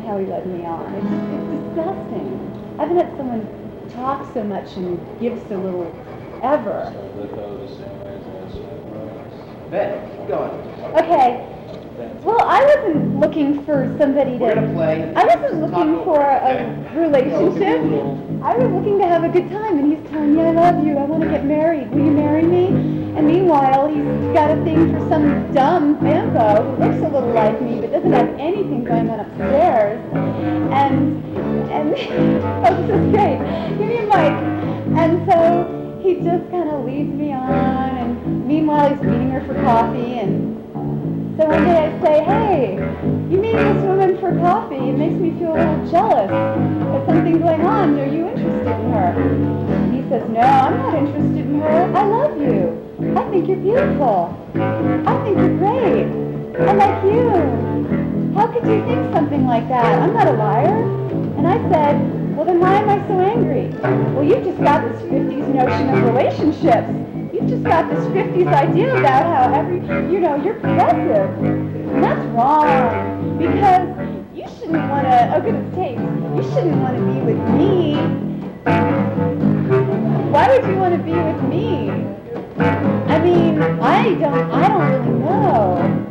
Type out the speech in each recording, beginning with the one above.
how he led me on. It's disgusting. I haven't had someone talk so much and give so little ever. Ben, keep going. Okay. Well, I wasn't looking for somebody We're gonna play. I wasn't looking for a relationship. I was looking to have a good time, and he's telling me, I love you, I want to get married, will you marry me? And meanwhile, he's got a thing for some dumb bimbo who looks a little like me, but doesn't have anything going on upstairs. And oh, this is great. Give me a mic. And so he just kind of leads me on, and meanwhile, he's meeting her for coffee, and so one day I say, hey, you meet this woman for coffee. It makes me feel a little jealous. There's something going on. Are you interested in her? And he says, no, I'm not interested in her. I love you. I think you're beautiful. I think you're great. I like you. How could you think something like that? I'm not a liar. And I said, well, then why am I so angry? Well, you've just got this 50s notion of relationships. You've just got this 50s idea about how you're progressive. And that's wrong. Because you shouldn't want to, good as tape, you shouldn't want to be with me. Why would you want to be with me? I mean, I don't really know.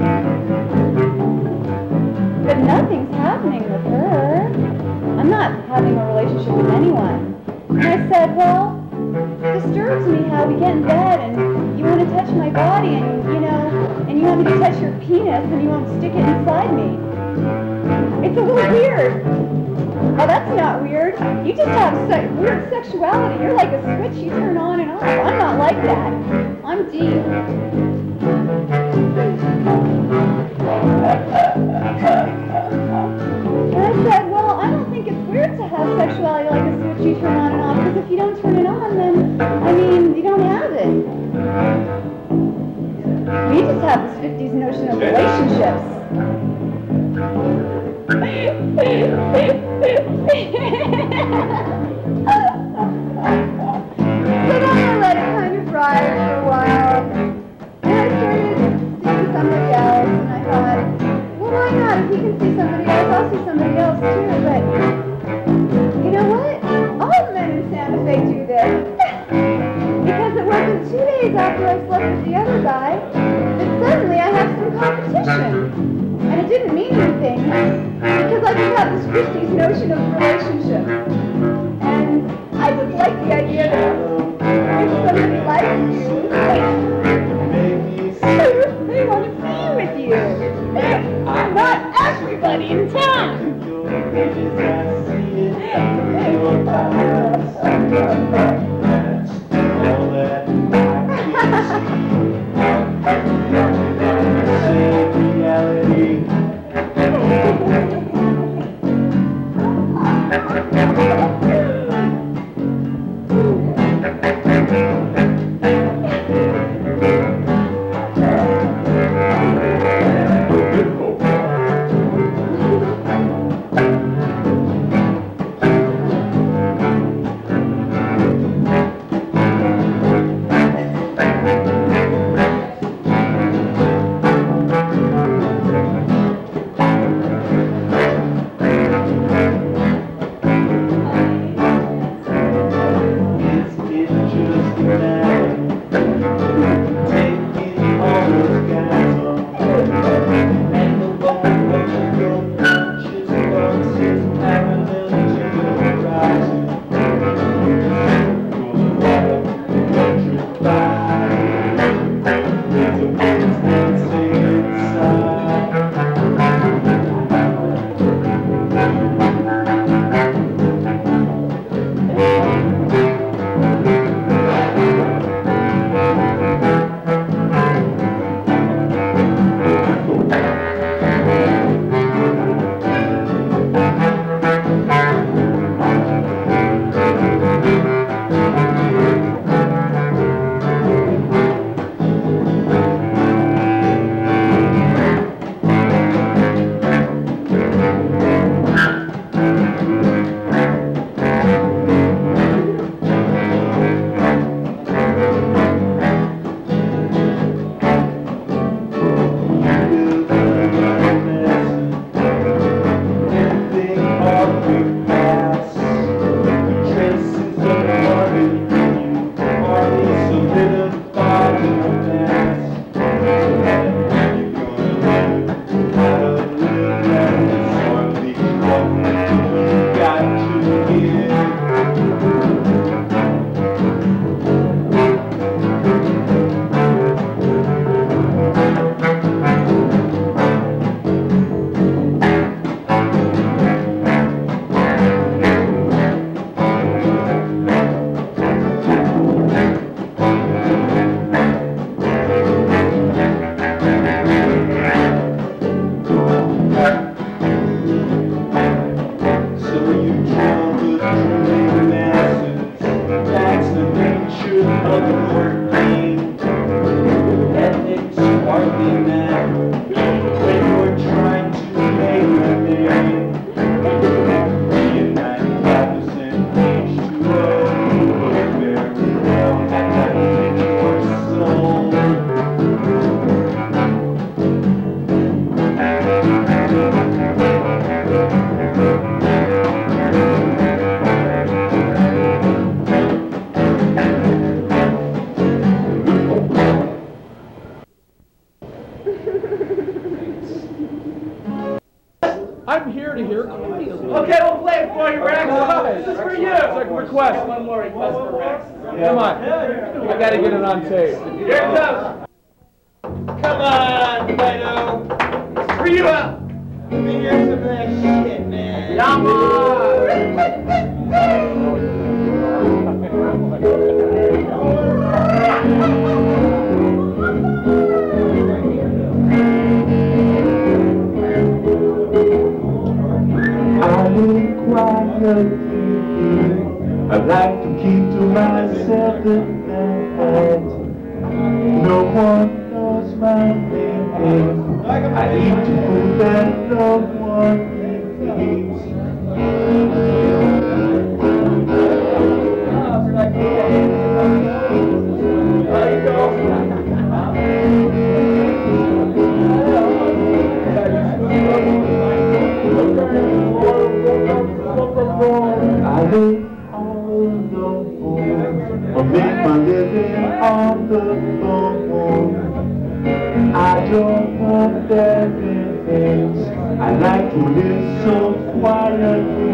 But nothing's happening with her. I'm not having a relationship with anyone. And I said, well, it disturbs me how we get in bed and you want to touch my body and you want me to touch your penis and you won't stick it inside me. It's a little weird. Oh, that's not weird. You just have weird sexuality. You're like a switch you turn on and off. I'm not like that. I'm deep. And I said, well, I don't think it's weird to have sexuality like a switch you turn on and off, because if you don't turn it on, then, you don't have it. We just have this 50s notion of relationships. So then I let it kind of ride for a while. And I started seeing somebody else, and I thought, well, why not? If he can see somebody else, I'll see somebody else too. But you know what? All men in Santa Fe do this. Because it wasn't 2 days after I slept with the other guy that suddenly I had some competition. And it didn't mean anything, because I just have this 50s notion of relationships. And I just like the idea that if somebody likes you, they want to be with you. Not everybody in town. security here. Come Okay, we'll play it for you, Rex. This is for you. Second request. One more request for Rex. Come on. I gotta get it on tape. Here it comes. Come on, Plato. It's for you, Al. Let me hear some of that shit, man. Come I look quiet. I like to keep to myself in that. No one knows my name. I eat food that no one eats. I live all alone, or make my living on the phone. I don't want everything. I like to live so quietly.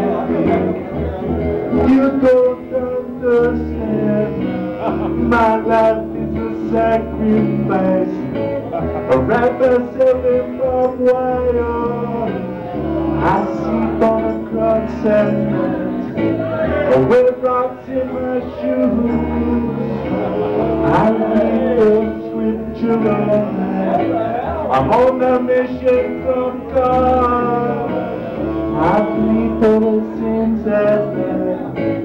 You don't understand. My life is a sacrifice. I wrap myself in barbed wire. I sleep on a cross at night. With rocks in my shoes. I read the scripture all night. I'm on a mission from God. I plead for the sins at night.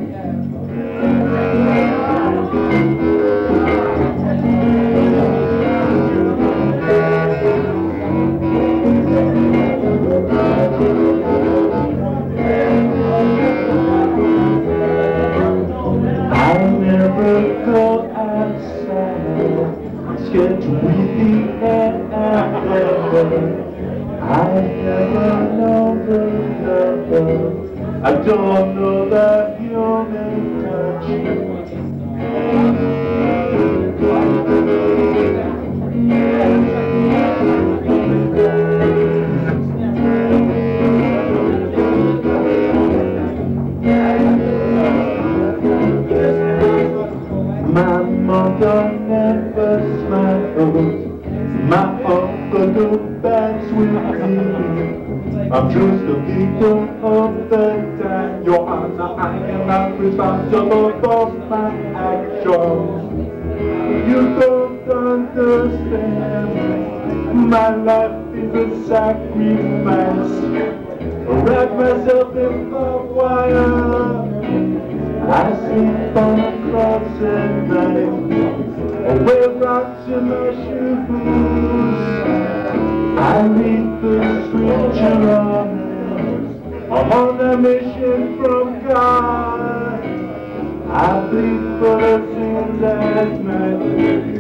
I never go outside. I'm scared to breathe the air out there. I never know the love. I don't know that human touch. My mother never smiles. My uncle don't dance with me. I'm just a victim of the time. Your Honor, I am not responsible for my actions. You don't understand. My life is a sacrifice. I wrap myself in barbed wire. I sleep on a cross at night. Wear rocks in my shoes. I read the scripture on. I'm on a mission from God. I bleed for the sins at night.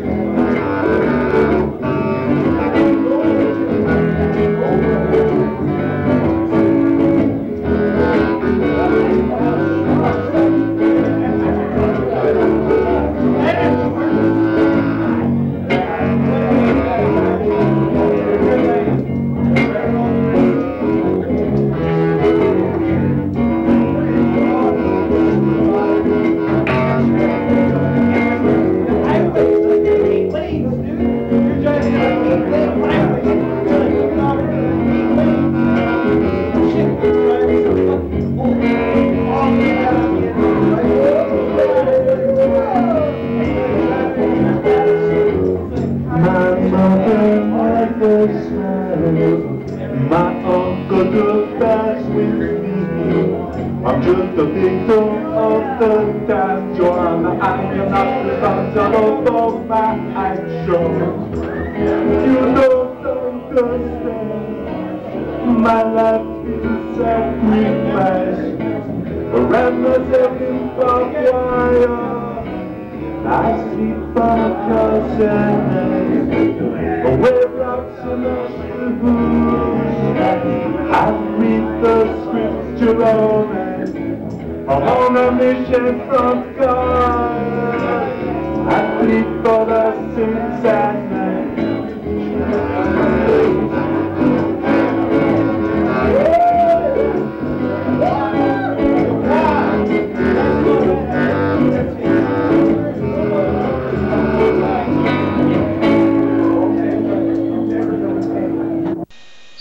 My uncle took dance with me. I'm just a victim of the dance. Your Honor, I am not responsible for my actions. You don't understand. My life is a sacrifice. I wrap myself in barbed wire. I sleep on a couch at night. Wear rocks in my shoes. I read the scripture all night. I'm on a mission from God. I plead for the sins at night.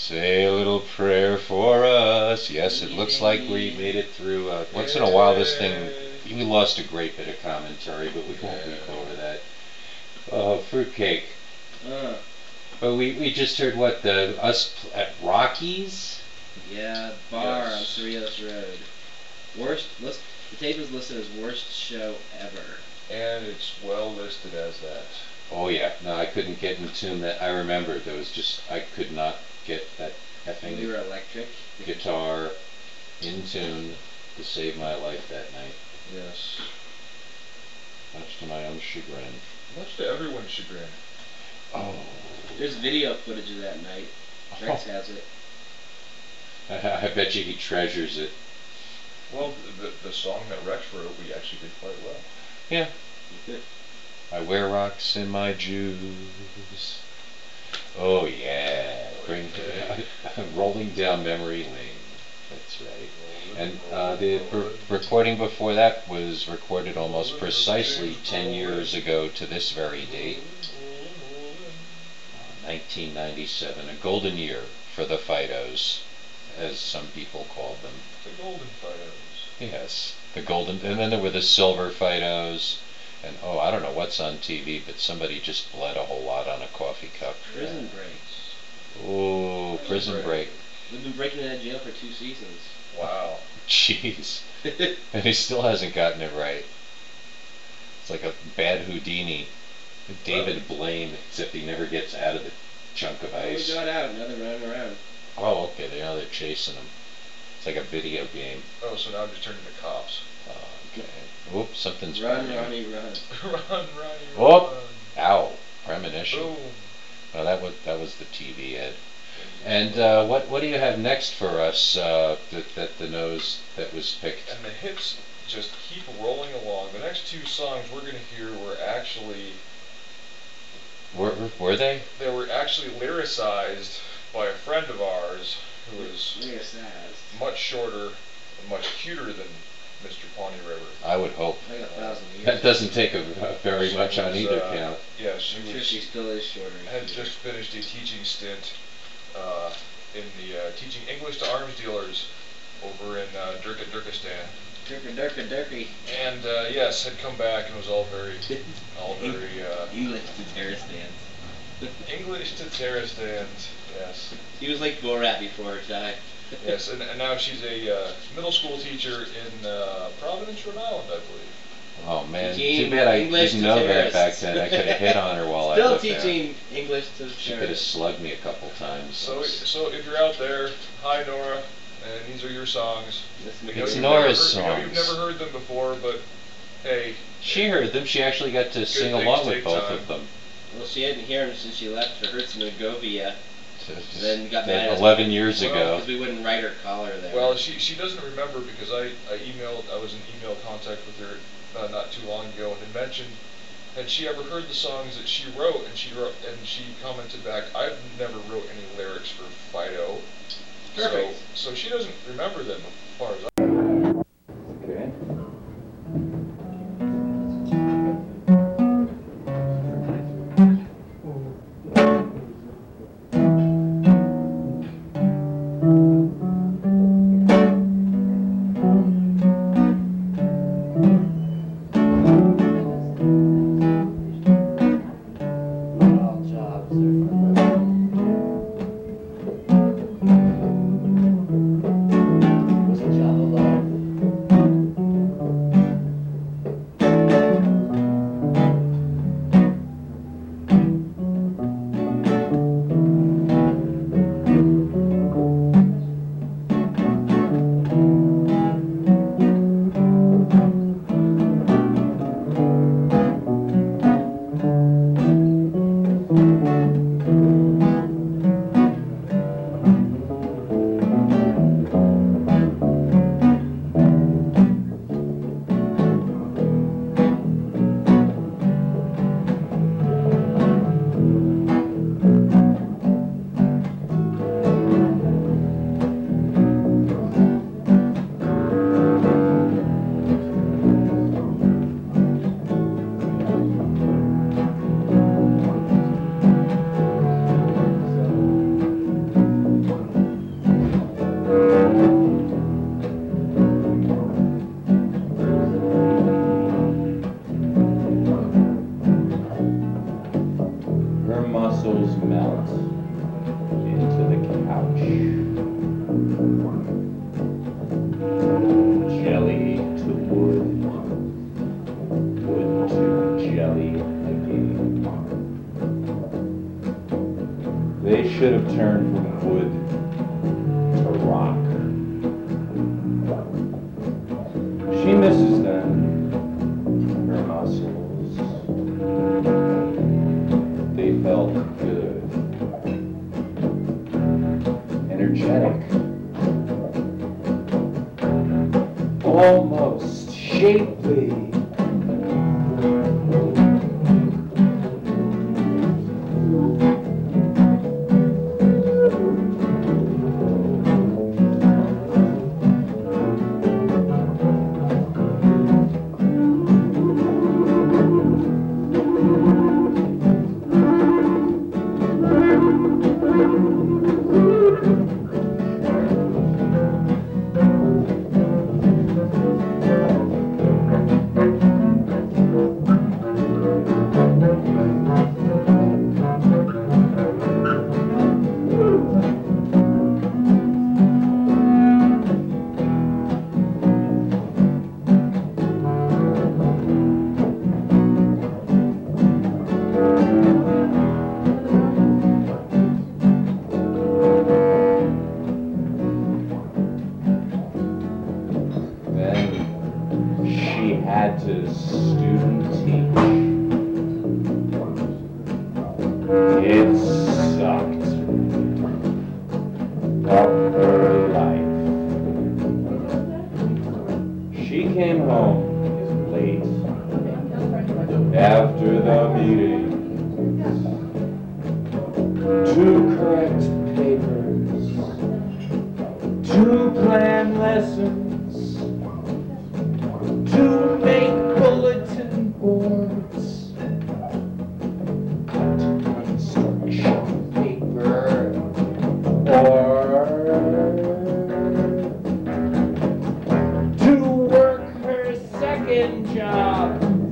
Say a little prayer for us. Yes, it looks like we made it through. Once in a while, this thing, we lost a great bit of commentary, but we won't leap over that. Oh, fruitcake. But we just heard what, us at Rockies? Yeah, bar on Cerritos Road. The tape is listed as worst show ever. And it's well listed as that. Oh yeah, no, I couldn't get in tune. That I remember there was just, I could not get that effing We were electric. guitar in tune to save my life that night. Yes. Much to my own chagrin. Much to everyone's chagrin. Oh. There's video footage of that night. Rex has it. I bet you he treasures it. Well, the song that Rex wrote, we actually did quite well. Yeah. Good. I wear rocks in my shoes. Oh yeah, rolling down memory lane. That's right. And the recording before that was recorded almost precisely 10 years ago to this very date. 1997, a golden year for the Fidos, as some people called them. The Golden Fidos. Yes, the golden, and then there were the silver Fidos. And oh, I don't know what's on TV, but somebody just bled a whole lot on a coffee cup. Prison Break. Oh, Prison Break. We've been breaking out of jail for 2 seasons. Wow. Jeez. And he still hasn't gotten it right. It's like a bad Houdini. David Blaine, except he never gets out of the chunk of ice. We got out, now they're running around. Oh, okay, now they're chasing him. It's like a video game. Oh, so now I'm just turning to cops. Oh, okay. Oops, something's Run, burning. Ronnie, run. Run, Ronnie, Oh, run. ow, premonition. Boom. Well, that was the TV ad. And what do you have next for us? That the nose that was picked. And the hits just keep rolling along. The next 2 songs we're going to hear were actually Were they? they were actually lyricized by a friend of ours who is Lyricized. much shorter and much cuter than Mr. Pawnee River. I would hope. Like 1,000 years. That doesn't take very She much on was, either count. Yeah, she I'm sure was, she still is shorter. had just finished a teaching stint in the teaching English to arms dealers over in Turkestan. Durka. And yes, had come back and was all very English to terror stands. English to terror stands. Yes, He was like Borat before her time. yes, and now she's a middle school teacher in Providence, Rhode Island, I believe. Oh man, Teaching too bad I English didn't to know that back terrorists. then. I could have hit on her while I Still lived there. teaching English to She could have terrorists. slugged me a couple times. So if you're out there, hi Nora, and these are your songs. Listen We to know It's you've Nora's never heard- we know you've songs. never heard them before, but hey, She heard them. She actually got to sing things along with take both time. of them. Well, she hadn't heard him since she left for Herzegovina. Then got mad at us 11 years Well, ago. because we wouldn't write her collar there. well, she doesn't remember because I was in email contact with her not too long ago and had mentioned, had she ever heard the songs that she wrote, and she commented back, I've never wrote any lyrics for Fido. Perfect. So she doesn't remember them as far as Okay. All jobs are for was a job from wood to rock. She misses them, her muscles. They felt good, energetic, almost shapely. Had to student teach. It sucked up her life. She came home late after the meeting to correct papers, to plan lessons, to make bulletin boards, cut construction paper, or to work her second job.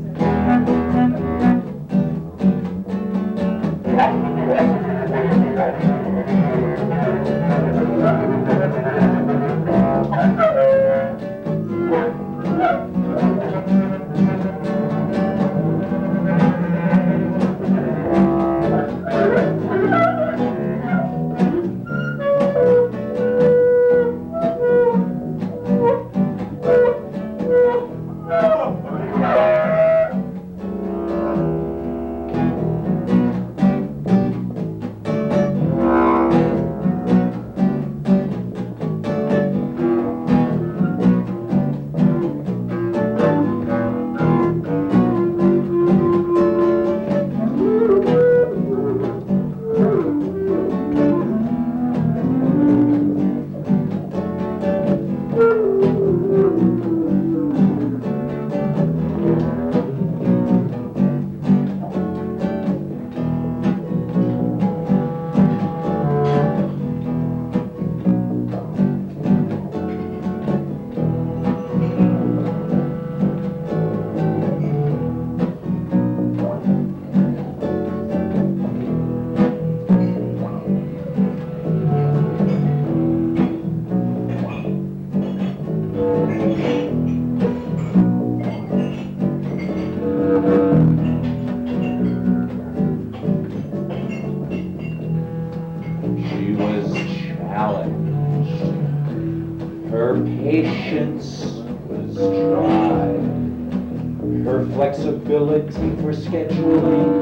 Her patience was tried. Her flexibility for scheduling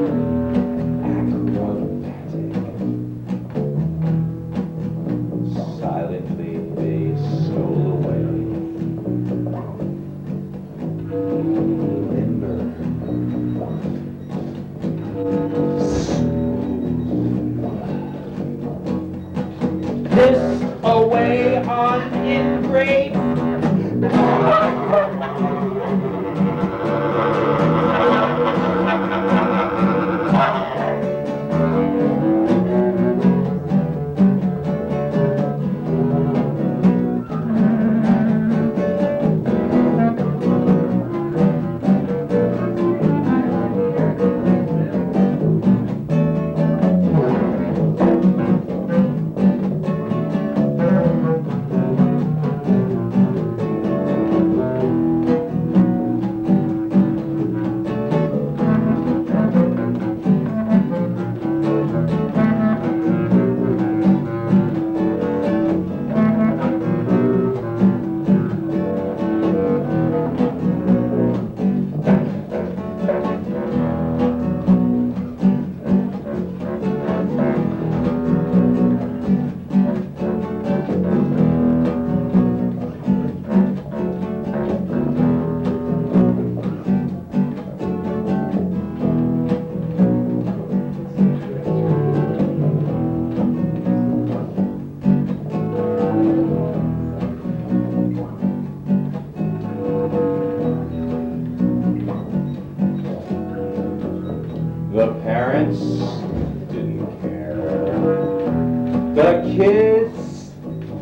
acrobatic. Silently they stole away. Limber. Smooth. This away on ingrate.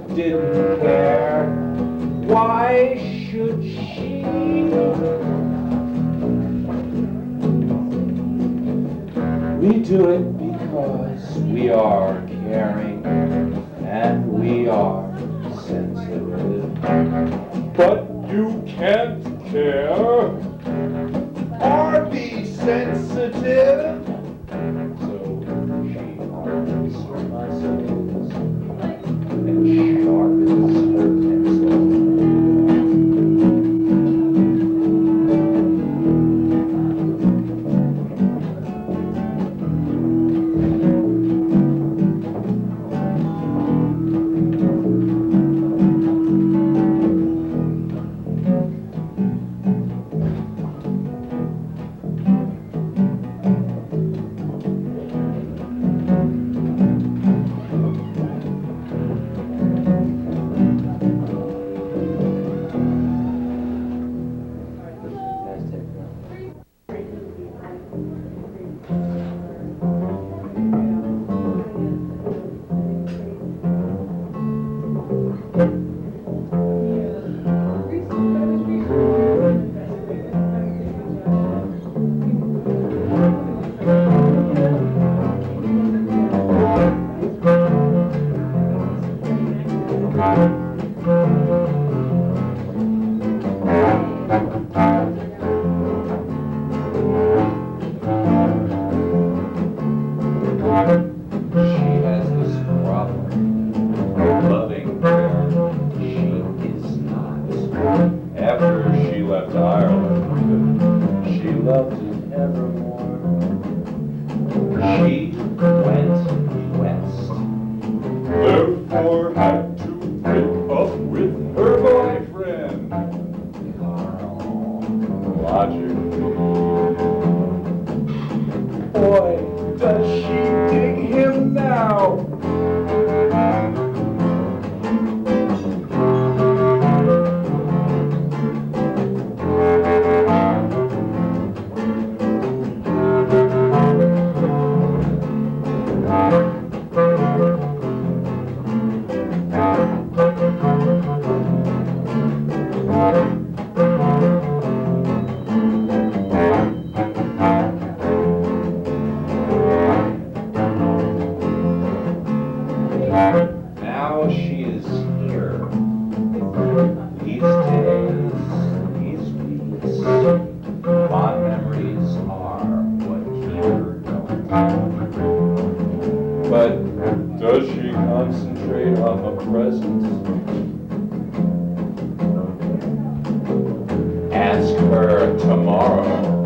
didn't care. Why should she? We do it because we are caring and we are sensitive. But you can't care or be sensitive. So she hardens her muscles and sharpens her pencil. Ask her tomorrow.